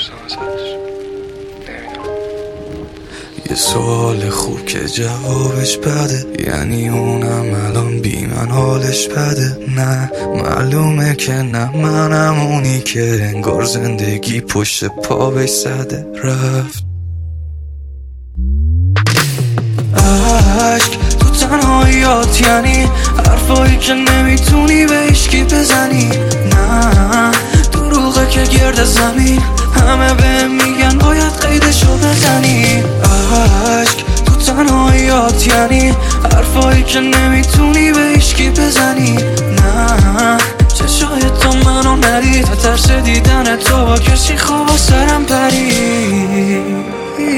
یه سوال خوب که جوابش بده، یعنی اونم الان بی من حالش بده. نه معلومه که نه، منم اونی که انگار زندگی پشت پا بهش زده رفت. عشق تو تنهاییات، یعنی حرفایی که نمیتونی به هیچکی بزنی. نه دروغه که گرد زمین همه بهم میگن باید قیدشو بزنی. عشق تو تنهاییات، یعنی حرفایی که نمیتونی به هیچکی بزنی. نه چشای تو منو ندید، ترس دیدن تو با کسی خواب سرم پرید.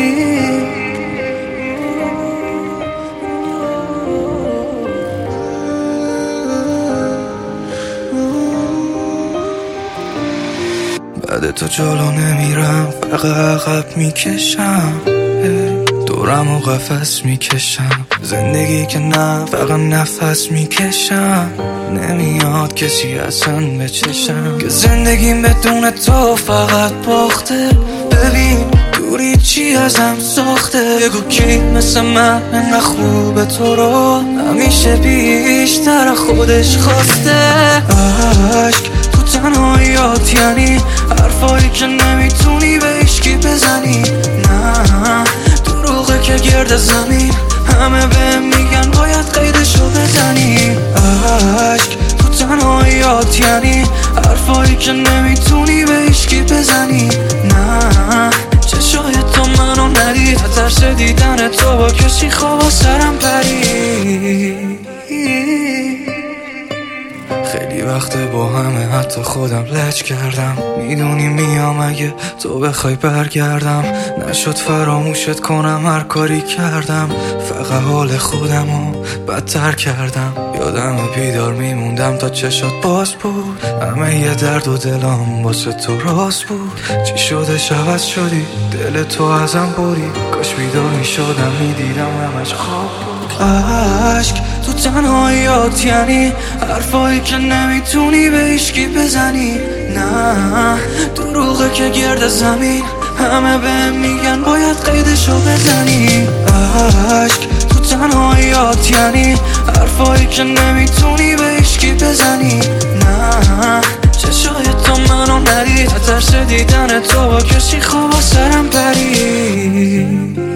بعد تو جلو نمیرم، فقط عقب میکشم، دورم و قفس میکشم. زندگی که نه، فقط نفس میکشم. نمیاد کسی اصلا به چشم که زندگیم بدون تو فقط باخته. ببین دوری چی ازم ساخته، بگو کی مثل من انقدر خوبه تو رو همیشه بیشتر خودش خواسته. عشق تو تنهاییات، یعنی حرفایی که نمیتونی به هیچکی بزنی. نه دروغه که گرد زمین همه بهم میگن باید قیدشو بزنی. عشق تو تنهاییات، یعنی حرفایی که نمیتونی به هیچکی بزنی. نه چشای تو منو ندید، ترس دیدن تو با کسی خواب سرم پرید. خیلی وقته با همه حتی خودم لج کردم. میدونی میام اگه تو بخوای برگردم. نشد فراموشت کنم، هر کاری کردم فقط حال خودمو بدتر کردم. یادم بیدار میموندم تا چشات باز بود، همه یه درد و دلم واسه تو راست بود. چی شده عوض شدی، دل تو ازم بری، کاش بیدار میشدم میدیدم همش خواب بود. عشق تو تنهاییات، یعنی حرفایی که نمیتونی به هیچکی بزنی. نه دروغه که گرد زمین همه بهم میگن باید قیدشو بزنی. عشق تو تنهاییات، یعنی حرفایی که نمیتونی به هیچکی بزنی. نه چشای تو منو ندید، ترس دیدن تو با کسی خواب سرم پرید.